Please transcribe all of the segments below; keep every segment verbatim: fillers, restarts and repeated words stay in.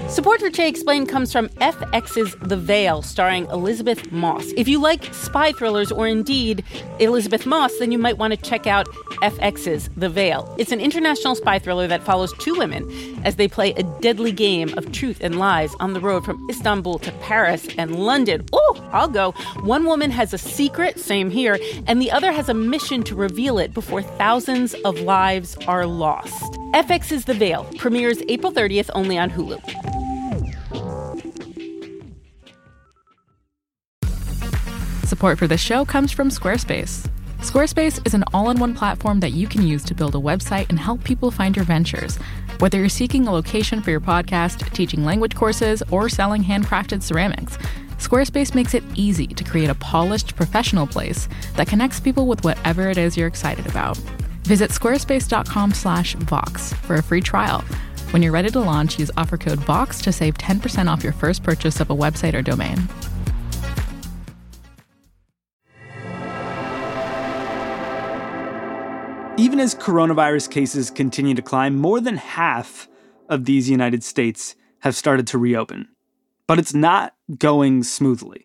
Support for Che Explained comes from F X's The Veil, starring Elizabeth Moss. If you like spy thrillers or indeed Elizabeth Moss, then you might want to check out F X's The Veil. It's an international spy thriller that follows two women as they play a deadly game of truth and lies on the road from Istanbul to Paris and London. Oh, I'll go. One woman has a secret, same here, and the other has a mission to reveal it before thousands of lives are lost. F X's The Veil premieres April thirtieth only on Hulu. Support for this show comes from Squarespace. Squarespace is an all-in-one platform that you can use to build a website and help people find your ventures. Whether you're seeking a location for your podcast, teaching language courses, or selling handcrafted ceramics, Squarespace makes it easy to create a polished, professional place that connects people with whatever it is you're excited about. Visit squarespace.com slash Vox for a free trial. When you're ready to launch, use offer code VOX to save ten percent off your first purchase of a website or domain. Even as coronavirus cases continue to climb, more than half of these United States have started to reopen. But it's not going smoothly.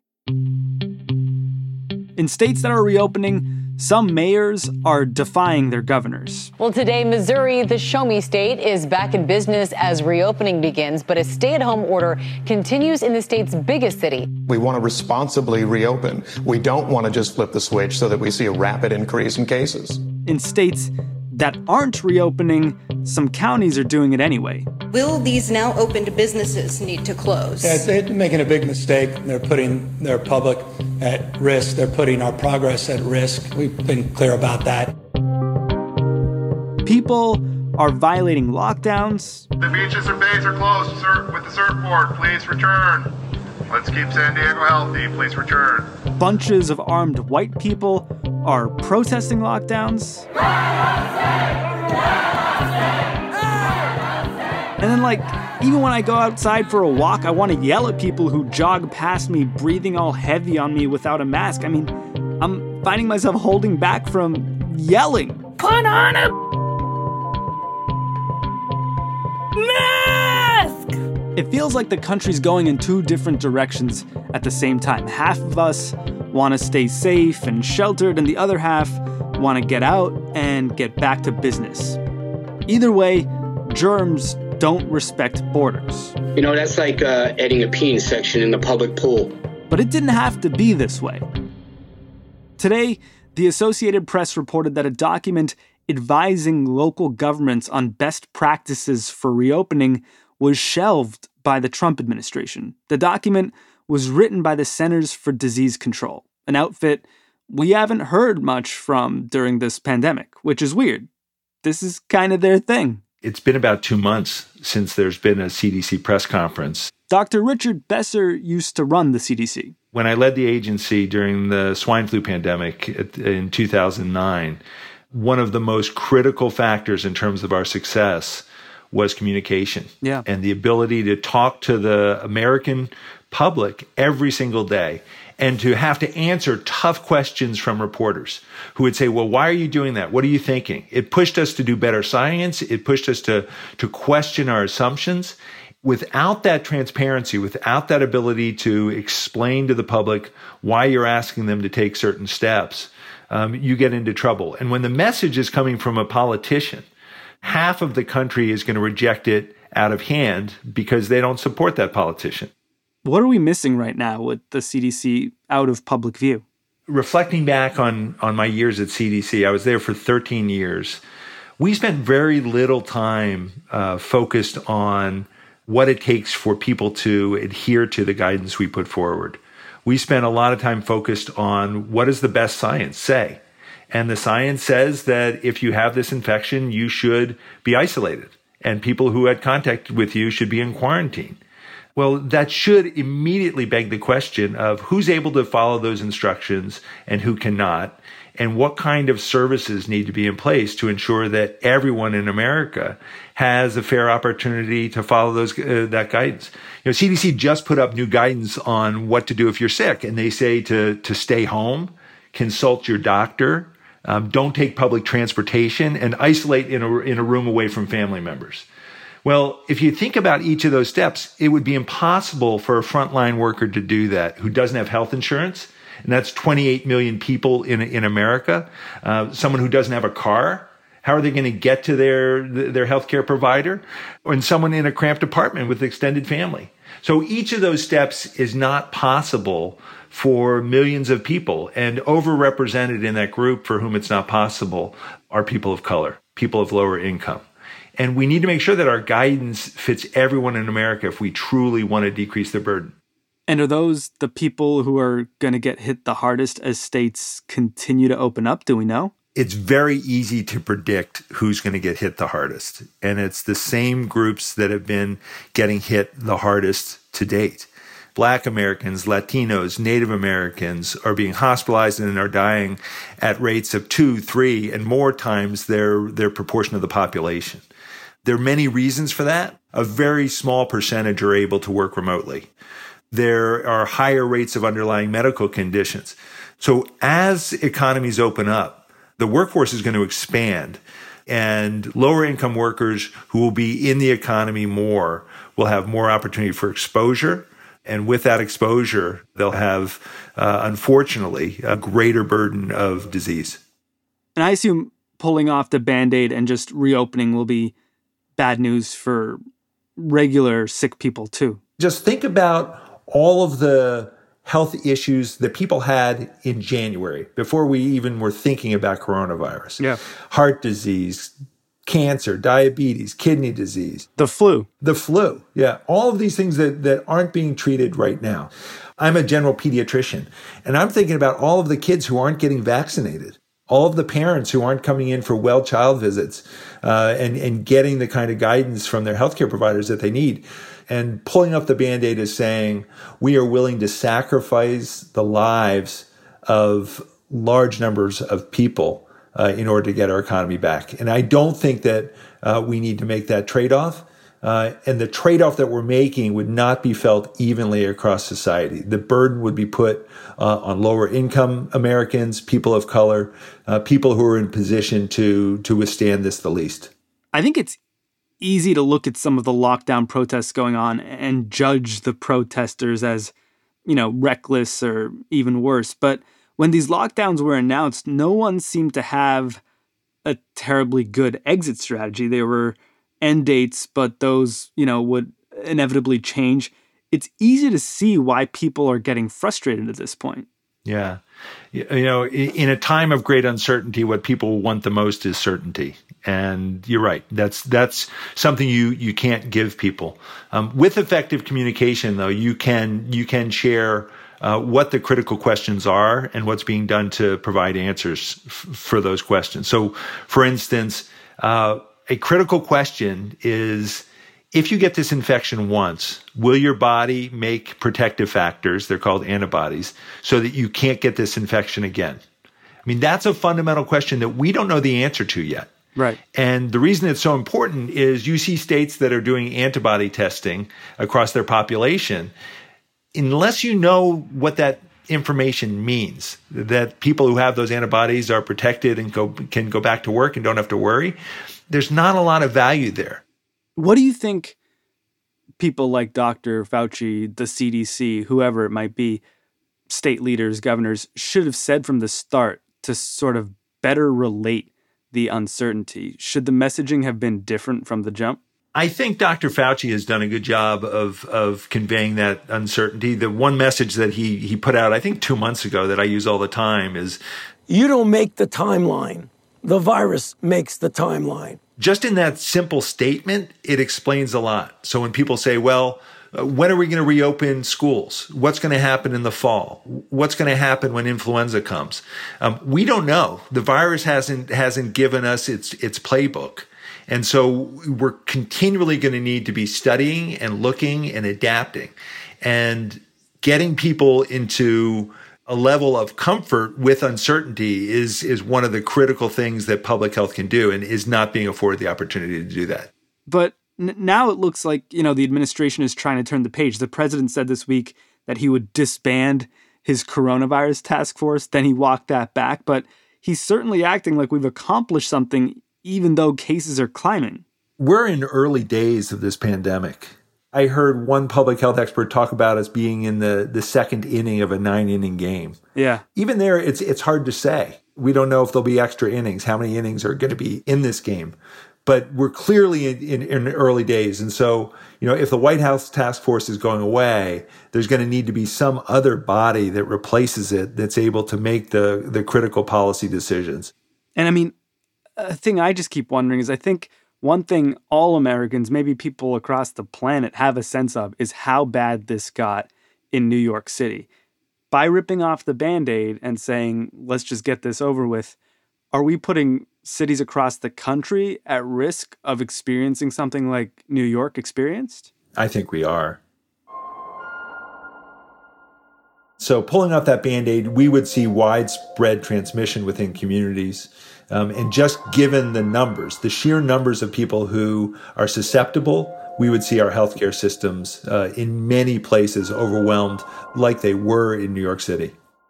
In states that are reopening, some mayors are defying their governors. Well, today, Missouri, the show me state, is back in business as reopening begins, but a stay-at-home order continues in the state's biggest city. We want to responsibly reopen. We don't want to just flip the switch so that we see a rapid increase in cases. In states that aren't reopening, some counties are doing it anyway. Will these now opened businesses need to close? Yeah, they're making a big mistake. They're putting their public at risk. They're putting our progress at risk. We've been clear about that. People are violating lockdowns. The beaches and bays are closed sir, with the surfboard. Please return. Let's keep San Diego healthy. Please return. Bunches of armed white people are protesting lockdowns. And then, like, even when I go outside for a walk, I want to yell at people who jog past me, breathing all heavy on me without a mask. I mean, I'm finding myself holding back from yelling. Put on a mask! It feels like the country's going in two different directions at the same time. Half of us want to stay safe and sheltered, and the other half want to get out and get back to business. Either way, germs don't respect borders. You know, that's like uh, adding a pee section in the public pool. But it didn't have to be this way. Today, the Associated Press reported that a document advising local governments on best practices for reopening was shelved by the Trump administration. The document was written by the Centers for Disease Control, an outfit we haven't heard much from during this pandemic, which is weird. This is kind of their thing. It's been about two months since there's been a C D C press conference. Doctor Richard Besser used to run the C D C. When I led the agency during the swine flu pandemic in two thousand nine, one of the most critical factors in terms of our success was communication. Yeah. And the ability to talk to the American public every single day and to have to answer tough questions from reporters who would say, well, why are you doing that? What are you thinking? It pushed us to do better science. It pushed us to, to question our assumptions. Without that transparency, without that ability to explain to the public why you're asking them to take certain steps, um, you get into trouble. And when the message is coming from a politician, half of the country is going to reject it out of hand because they don't support that politician. What are we missing right now with the C D C out of public view? Reflecting back on, on my years at C D C, I was there for thirteen years. We spent very little time uh, focused on what it takes for people to adhere to the guidance we put forward. We spent a lot of time focused on what does the best science say? And the science says that if you have this infection, you should be isolated. And people who had contact with you should be in quarantine. Well, that should immediately beg the question of who's able to follow those instructions and who cannot, and what kind of services need to be in place to ensure that everyone in America has a fair opportunity to follow those uh, that guidance. You know, C D C just put up new guidance on what to do if you're sick, and they say to to stay home, consult your doctor, um, don't take public transportation, and isolate in a in a room away from family members. Well, if you think about each of those steps, it would be impossible for a frontline worker to do that who doesn't have health insurance. And that's twenty-eight million people in, in America. Uh, someone who doesn't have a car. How are they going to get to their, their healthcare provider? And someone in a cramped apartment with extended family. So each of those steps is not possible for millions of people. And overrepresented in that group for whom it's not possible are people of color, people of lower income. And we need to make sure that our guidance fits everyone in America if we truly want to decrease the burden. And are those the people who are going to get hit the hardest as states continue to open up? Do we know? It's very easy to predict who's going to get hit the hardest. And it's the same groups that have been getting hit the hardest to date. Black Americans, Latinos, Native Americans are being hospitalized and are dying at rates of two, three, and more times their, their proportion of the population. There are many reasons for that. A very small percentage are able to work remotely. There are higher rates of underlying medical conditions. So as economies open up, the workforce is going to expand, and lower income workers who will be in the economy more will have more opportunity for exposure. And with that exposure, they'll have, uh, unfortunately, a greater burden of disease. And I assume pulling off the Band-Aid and just reopening will be bad news for regular sick people too. Just think about all of the health issues that people had in January before we even were thinking about coronavirus. Yeah. Heart disease, cancer, diabetes, kidney disease. The flu. The flu. Yeah. All of these things that, that aren't being treated right now. I'm a general pediatrician, and I'm thinking about all of the kids who aren't getting vaccinated, all of the parents who aren't coming in for well child visits uh, and, and getting the kind of guidance from their healthcare providers that they need. And pulling up the Band-Aid is saying we are willing to sacrifice the lives of large numbers of people uh, in order to get our economy back. And I don't think that uh, we need to make that trade-off. Uh, and the trade-off that we're making would not be felt evenly across society. The burden would be put uh, on lower income Americans, people of color, uh, people who are in position to, to withstand this the least. I think it's easy to look at some of the lockdown protests going on and judge the protesters as, you know, reckless or even worse. But when these lockdowns were announced, no one seemed to have a terribly good exit strategy. There were end dates, but those, you know, would inevitably change. It's easy to see why people are getting frustrated at this point. Yeah. You know, in a time of great uncertainty, what people want the most is certainty. And you're right. That's that's something you you can't give people. Um, with effective communication, though, you can you can share uh, what the critical questions are and what's being done to provide answers f- for those questions. So, for instance, uh, a critical question is, if you get this infection once, will your body make protective factors, they're called antibodies, so that you can't get this infection again? I mean, that's a fundamental question that we don't know the answer to yet. Right. And the reason it's so important is you see states that are doing antibody testing across their population. Unless you know what that information means, that people who have those antibodies are protected and go, can go back to work and don't have to worry, there's not a lot of value there. What do you think people like Doctor Fauci, the C D C, whoever it might be, state leaders, governors, should have said from the start to sort of better relate the uncertainty? Should the messaging have been different from the jump? I think Doctor Fauci has done a good job of of conveying that uncertainty. The one message that he he put out, I think two months ago, that I use all the time is, you don't make the timeline. The virus makes the timeline. Just in that simple statement, it explains a lot. So when people say, well, when are we going to reopen schools? What's going to happen in the fall? What's going to happen when influenza comes? Um, we don't know. The virus hasn't hasn't given us its its playbook. And so we're continually going to need to be studying and looking and adapting and getting people into a level of comfort with uncertainty is, is one of the critical things that public health can do, and is not being afforded the opportunity to do that. But n- now it looks like, you know, the administration is trying to turn the page. The president said this week that he would disband his coronavirus task force. Then he walked that back. But he's certainly acting like we've accomplished something, even though cases are climbing. We're in early days of this pandemic. I heard one public health expert talk about us being in the, the second inning of a nine-inning game. Yeah. Even there, it's it's hard to say. We don't know if there'll be extra innings, how many innings are going to be in this game. But we're clearly in, in, in early days. And so, you know, if the White House task force is going away, there's going to need to be some other body that replaces it that's able to make the, the critical policy decisions. And I mean, a thing I just keep wondering is I think one thing all Americans, maybe people across the planet, have a sense of is how bad this got in New York City. By ripping off the Band-Aid and saying, let's just get this over with, are we putting cities across the country at risk of experiencing something like New York experienced? I think we are. So pulling off that Band-Aid, we would see widespread transmission within communities. Um, and just given the numbers, the sheer numbers of people who are susceptible, we would see our healthcare systems uh, in many places overwhelmed like they were in New York City.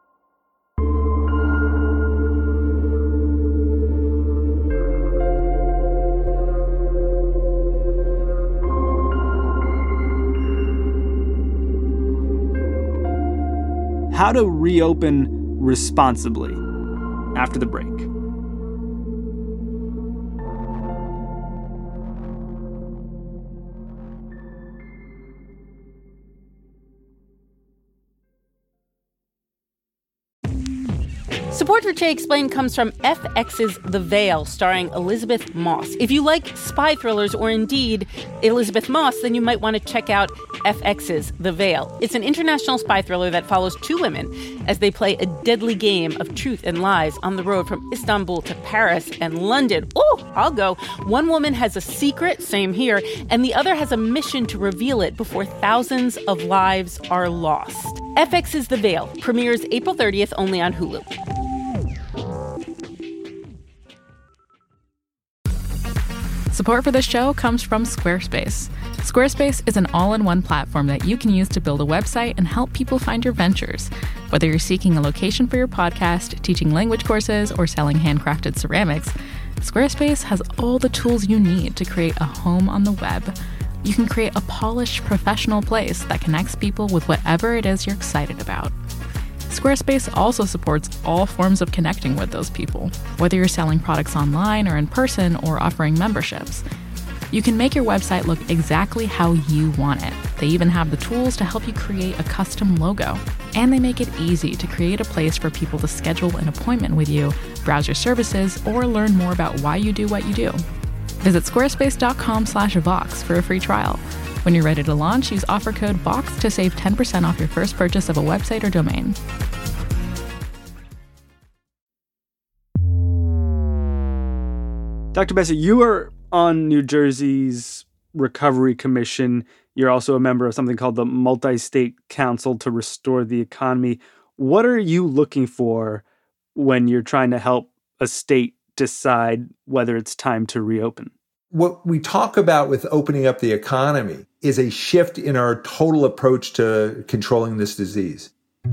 How to reopen responsibly after the break. Support for Che Explained comes from F X's The Veil, starring Elizabeth Moss. If you like spy thrillers or indeed Elizabeth Moss, then you might want to check out F X's The Veil. It's an international spy thriller that follows two women as they play a deadly game of truth and lies on the road from Istanbul to Paris and London. Oh, I'll go. One woman has a secret, same here, and the other has a mission to reveal it before thousands of lives are lost. F X's The Veil premieres April thirtieth only on Hulu. Support for this show comes from Squarespace. Squarespace is an all-in-one platform that you can use to build a website and help people find your ventures. Whether you're seeking a location for your podcast, teaching language courses, or selling handcrafted ceramics, Squarespace has all the tools you need to create a home on the web. You can create a polished, professional place that connects people with whatever it is you're excited about. Squarespace also supports all forms of connecting with those people, whether you're selling products online or in person or offering memberships. You can make your website look exactly how you want it. They even have the tools to help you create a custom logo. And they make it easy to create a place for people to schedule an appointment with you, browse your services, or learn more about why you do what you do. Visit squarespace.com slash Vox for a free trial. When you're ready to launch, use offer code VOX to save ten percent off your first purchase of a website or domain. Doctor Besser, you are on New Jersey's Recovery Commission. You're also a member of something called the Multi-State Council to Restore the Economy. What are you looking for when you're trying to help a state decide whether it's time to reopen? What we talk about with opening up the economy is a shift in our total approach to controlling this disease.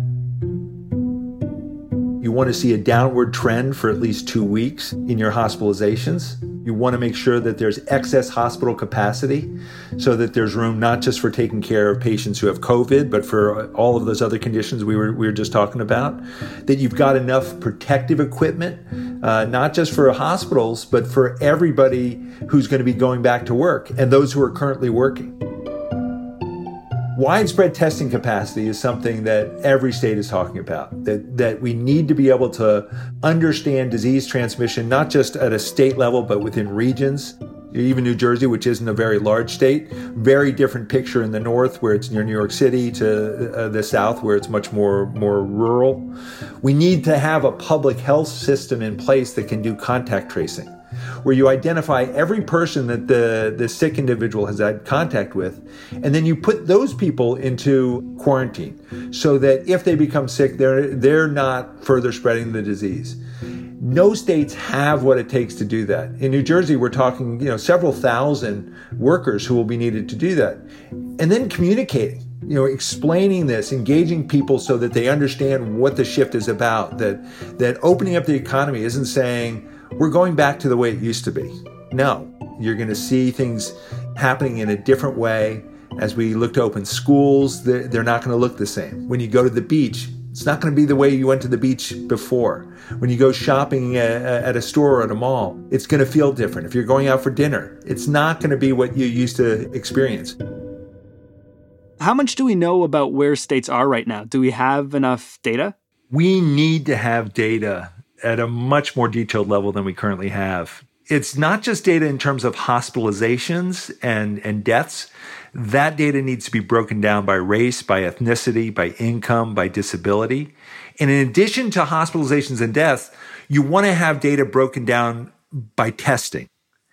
You want to see a downward trend for at least two weeks in your hospitalizations. You want to make sure that there's excess hospital capacity so that there's room not just for taking care of patients who have COVID, but for all of those other conditions we were we were just talking about. That you've got enough protective equipment, uh, not just for hospitals, but for everybody who's going to be going back to work and those who are currently working. Widespread testing capacity is something that every state is talking about, that, that we need to be able to understand disease transmission, not just at a state level, but within regions. Even New Jersey, which isn't a very large state, very different picture in the north where it's near New York City to uh, the south where it's much more, more rural. We need to have a public health system in place that can do contact tracing, where you identify every person that the, the sick individual has had contact with, and then you put those people into quarantine so that if they become sick, they're, they're not further spreading the disease. No states have what it takes to do that. In New Jersey, we're talking, you know, several thousand workers who will be needed to do that. And then communicating, you know, explaining this, engaging people so that they understand what the shift is about, that, that opening up the economy isn't saying, we're going back to the way it used to be. No, You're going to see things happening in a different way. As we look to open schools, they're, they're not going to look the same. When you go to the beach, it's not going to be the way you went to the beach before. When you go shopping at, at a store or at a mall, it's going to feel different. If you're going out for dinner, it's not going to be what you used to experience. How much do we know about where states are right now? Do we have enough data? We need to have data at a much more detailed level than we currently have. It's not just data in terms of hospitalizations and, and deaths. That data needs to be broken down by race, by ethnicity, by income, by disability. And in addition to hospitalizations and deaths, you want to have data broken down by testing.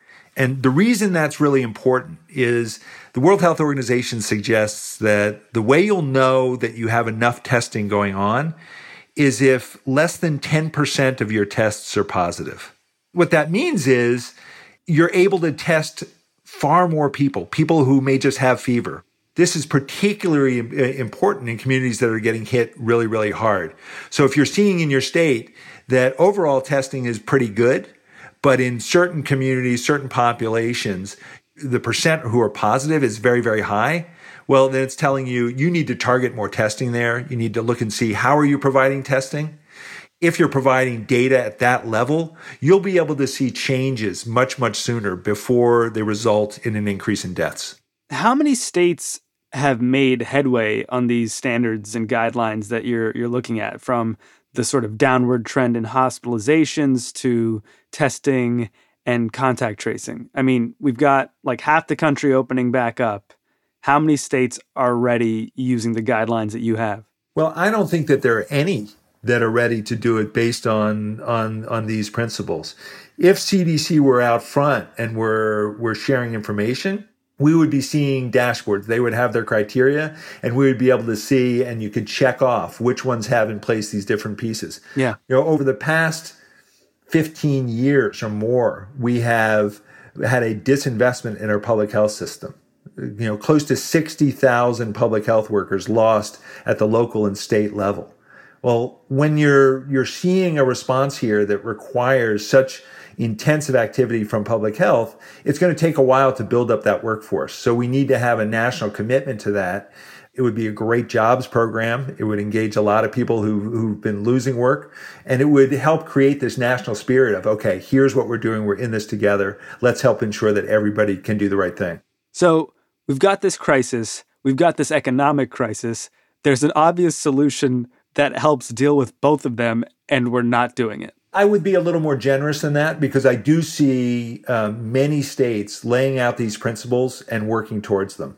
And the reason that's really important is the World Health Organization suggests that the way you'll know that you have enough testing going on is if less than ten percent of your tests are positive. What that means is you're able to test far more people, people who may just have fever. This is particularly important in communities that are getting hit really, really hard. So if you're seeing in your state that overall testing is pretty good, but in certain communities, certain populations, the percent who are positive is very, very high, well, then it's telling you, you need to target more testing there. You need to look and see, how are you providing testing? If you're providing data at that level, you'll be able to see changes much, much sooner before they result in an increase in deaths. How many states have made headway on these standards and guidelines that you're you're looking at, from the sort of downward trend in hospitalizations to testing and contact tracing? I mean, we've got like half the country opening back up. How many states are already using the guidelines that you have? Well, I don't think that there are any that are ready to do it based on on on these principles. If C D C were out front and were were sharing information, we would be seeing dashboards. They would have their criteria, and we would be able to see, and you could check off which ones have in place these different pieces. Yeah. You know, over the past fifteen years or more, we have had a disinvestment in our public health system. You know, close to sixty thousand public health workers lost at the local and state level. Well, when you're you're seeing a response here that requires such intensive activity from public health, it's going to take a while to build up that workforce. So we need to have a national commitment to that. It would be a great jobs program. It would engage a lot of people who, who've been losing work, and it would help create this national spirit of, okay, here's what we're doing. We're in this together. Let's help ensure that everybody can do the right thing. So we've got this crisis. We've got this economic crisis. There's an obvious solution that helps deal with both of them, and we're not doing it. I would be a little more generous than that, because I do see um, many states laying out these principles and working towards them.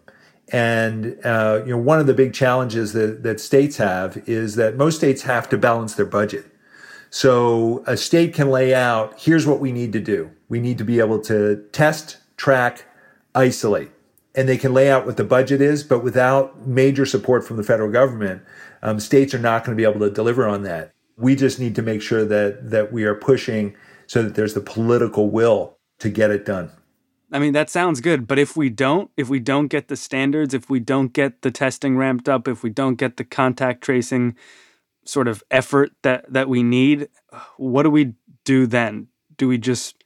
And uh, you know, one of the big challenges that, that states have is that most states have to balance their budget. So a state can lay out, here's what we need to do. We need to be able to test, track, isolate. And they can lay out what the budget is, but without major support from the federal government, um, states are not going to be able to deliver on that. We just need to make sure that that we are pushing so that there's the political will to get it done. I mean, that sounds good, but if we don't, if we don't get the standards, if we don't get the testing ramped up, if we don't get the contact tracing sort of effort that, that we need, what do we do then? Do we just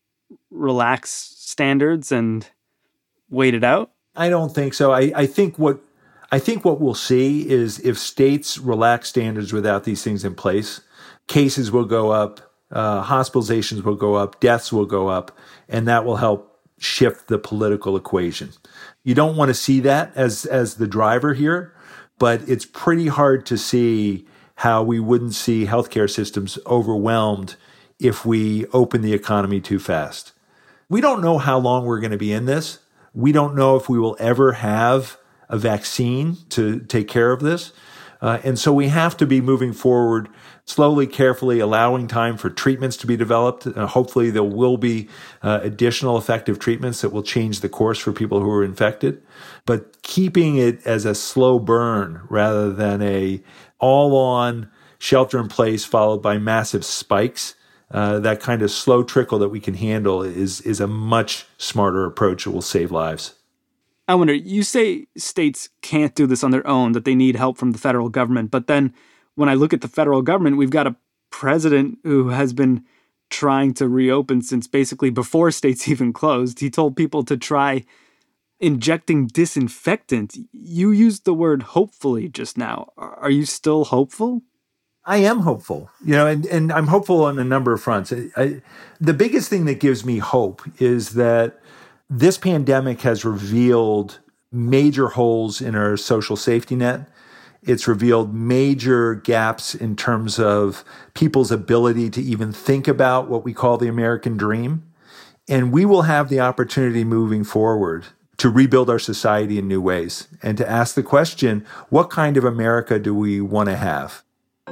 relax standards and wait it out? I don't think so. I, I think what I think what we'll see is if states relax standards without these things in place, cases will go up, uh, hospitalizations will go up, deaths will go up, and that will help shift the political equation. You don't want to see that as as the driver here, but it's pretty hard to see how we wouldn't see healthcare systems overwhelmed if we open the economy too fast. We don't know how long we're going to be in this. We don't know if we will ever have a vaccine to take care of this. Uh, and so we have to be moving forward slowly, carefully, allowing time for treatments to be developed. Uh, hopefully there will be uh, additional effective treatments that will change the course for people who are infected. But keeping it as a slow burn rather than a all-on shelter in place followed by massive spikes, uh, that kind of slow trickle that we can handle is, is a much smarter approach that will save lives. I wonder, you say states can't do this on their own, that they need help from the federal government. But then when I look at the federal government, we've got a president who has been trying to reopen since basically before states even closed. He told people to try injecting disinfectant. You used the word hopefully just now. Are you still hopeful? I am hopeful, you know, and, and I'm hopeful on a number of fronts. I, I, the biggest thing that gives me hope is that this pandemic has revealed major holes in our social safety net. It's revealed major gaps in terms of people's ability to even think about what we call the American dream. And we will have the opportunity moving forward to rebuild our society in new ways and to ask the question, what kind of America do we want to have?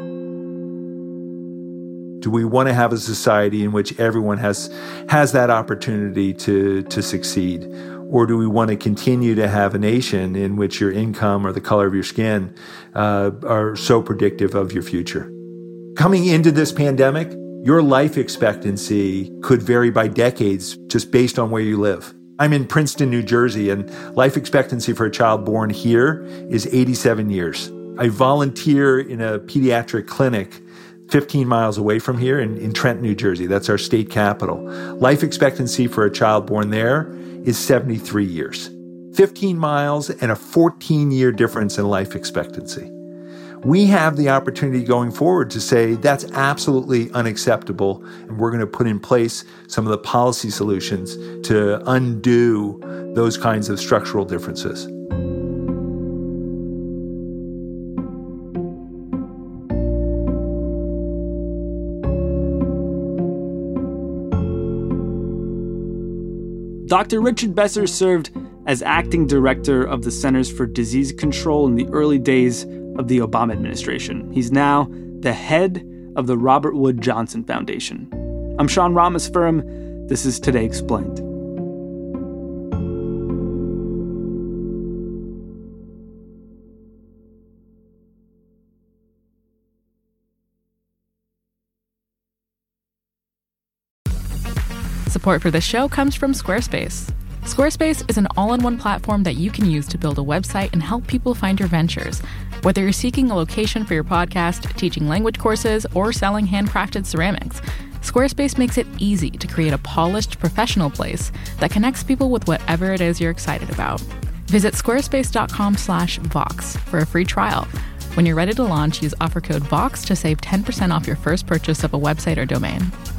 Do we want to have a society in which everyone has has that opportunity to, to succeed? Or do we want to continue to have a nation in which your income or the color of your skin uh, are so predictive of your future? Coming into this pandemic, your life expectancy could vary by decades just based on where you live. I'm in Princeton, New Jersey, and life expectancy for a child born here is eighty-seven years. I volunteer in a pediatric clinic fifteen miles away from here in, in Trenton, New Jersey. That's our state capital. Life expectancy for a child born there is seventy-three years. fifteen miles and a fourteen-year difference in life expectancy. We have the opportunity going forward to say that's absolutely unacceptable, and we're going to put in place some of the policy solutions to undo those kinds of structural differences. Doctor Richard Besser served as acting director of the Centers for Disease Control in the early days of the Obama administration. He's now the head of the Robert Wood Johnson Foundation. I'm Sean Rameswaram. This is Today Explained. Support for this show comes from Squarespace. Squarespace is an all-in-one platform that you can use to build a website and help people find your ventures. Whether you're seeking a location for your podcast, teaching language courses, or selling handcrafted ceramics, Squarespace makes it easy to create a polished, professional place that connects people with whatever it is you're excited about. Visit squarespace.com slash Vox for a free trial. When you're ready to launch, use offer code VOX to save ten percent off your first purchase of a website or domain.